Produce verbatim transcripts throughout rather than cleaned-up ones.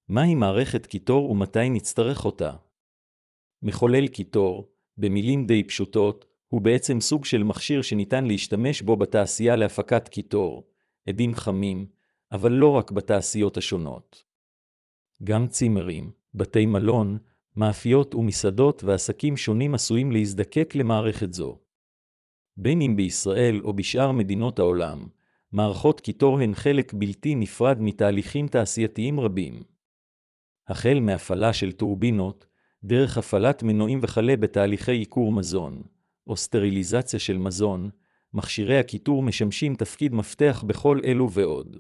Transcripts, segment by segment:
מהי מערכת קיטור ומתי נצטרך אותה? מחולל קיטור, במילים די פשוטות, הוא בעצם סוג של מכשיר שניתן להשתמש בו בתעשייה להפקת קיטור, עדים חמים, אבל לא רק בתעשיות השונות. גם צימרים, בתי מלון, מאפיות ומסעדות ועסקים שונים עשויים להזדקק למערכת זו. בין אם בישראל או בשאר מדינות העולם, מערכות קיטור הן חלק בלתי נפרד מתהליכים תעשייתיים רבים. החל מהפעלה של טורבינות, דרך הפעלת מנועים וכלה בתהליכי עיקור מזון, או סטריליזציה של מזון, מכשירי הקיטור משמשים תפקיד מפתח בכל אלו ועוד.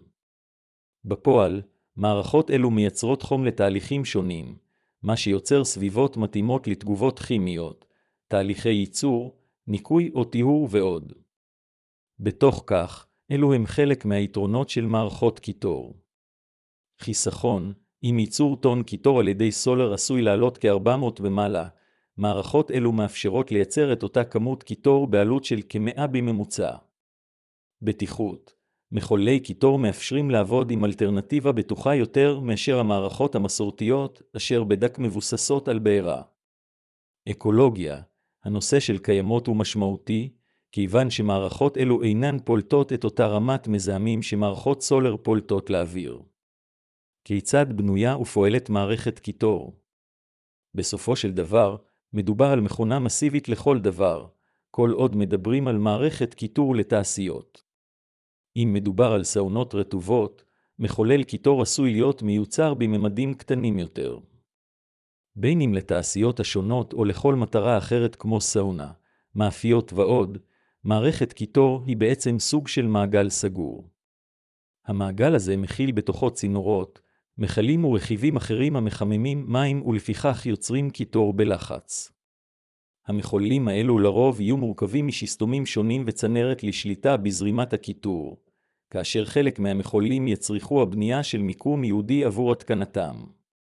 בפועל, מערכות אלו מייצרות חום לתהליכים שונים, מה שיוצר סביבות מתאימות לתגובות כימיות, תהליכי ייצור, ניקוי או טיהור ועוד. בתוך כך, אלו הם חלק מהיתרונות של מערכות קיטור. חיסכון, אם ייצור טון קיטור על ידי סולר עשוי לעלות כ-ארבע מאות ומעלה, מערכות אלו מאפשרות לייצר את אותה כמות קיטור בעלות של כמאה בממוצע. בטיחות, מחוללי קיטור מאפשרים לעבוד עם אלטרנטיבה בטוחה יותר מאשר המערכות המסורתיות, אשר בדק מבוססות על בעירה. אקולוגיה, הנושא של קיימות הוא משמעותי, כיוון שמערכות אלו אינן פולטות את אותה רמת מזהמים שמערכות סולר פולטות לאוויר. כיצד בנויה ופועלת מערכת קיטור? בסופו של דבר, מדובר על מכונה מסיבית לכל דבר, כל עוד מדברים על מערכת קיטור לתעשיות. אם מדובר על סאונות רטובות, מחולל קיטור עשוי להיות מיוצר בממדים קטנים יותר. בין אם לתעשיות השונות או לכל מטרה אחרת כמו סאונה, מאפיות ועוד, מערכת קיטור היא בעצם סוג של מעגל סגור. המעגל הזה מכיל בתוכו צינורות, מכלים ורכיבים אחרים המחממים מים ולפיכך יוצרים קיטור בלחץ. המחוללים האלו לרוב יהיו מורכבים משיסטומים שונים וצנרת לשליטה בזרימת הקיטור, כאשר חלק מהמחוללים יצריכו הבנייה של מיקום ייעודי עבור התקנתם.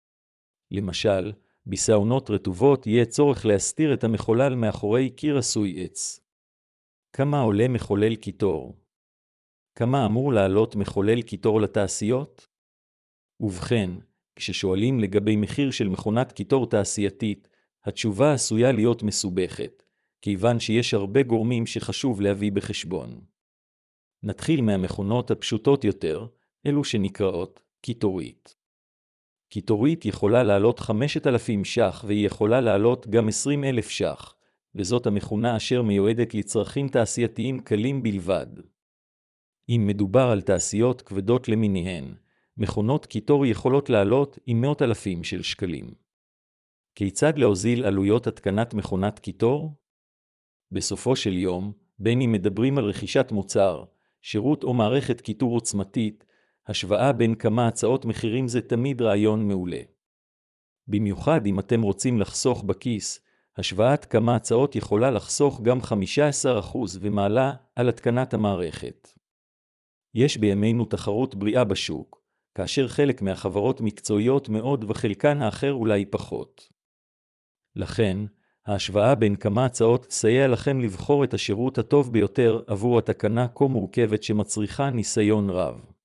למשל, בסאונות רטובות יהיה צורך להסתיר את המחולל מאחורי קיר עשוי עץ. כמה עולה מחולל קיטור? כמה אמור לעלות מחולל קיטור לתעשיות? ובכן, כששואלים לגבי מחיר של מכונת קיטור תעשייתית, התשובה עשויה להיות מסובכת, כיוון שיש הרבה גורמים שחשוב להביא בחשבון. נתחיל מהמכונות הפשוטות יותר, אלו שנקראות קיטורית. קיטורית יכולה לעלות חמשת אלפים ש"ח והיא יכולה לעלות גם עשרים אלף ש"ח, וזאת המכונה אשר מיועדת לצרכים תעשייתיים קלים בלבד. אם מדובר על תעשיות כבדות למיניהן, מכונות קיטור יכולות לעלות עם מאות אלפים של שקלים. כיצד להוזיל עלויות התקנת מכונת קיטור? בסופו של יום, בין אם מדברים על רכישת מוצר, שירות או מערכת קיטור עוצמתית, השוואה בין כמה הצעות מחירים זה תמיד רעיון מעולה. במיוחד אם אתם רוצים לחסוך בכיס, השוואת כמה הצעות יכולה לחסוך גם חמישה עשר אחוז ומעלה על התקנת המערכת. יש בימינו תחרות בריאה בשוק, כאשר חלק מהחברות מקצועיות מאוד וחלקן האחר אולי פחות. לכן, ההשוואה בין כמה הצעות תסייע לכם לבחור את השירות הטוב ביותר עבור התקנה כה מורכבת שמצריכה ניסיון רב.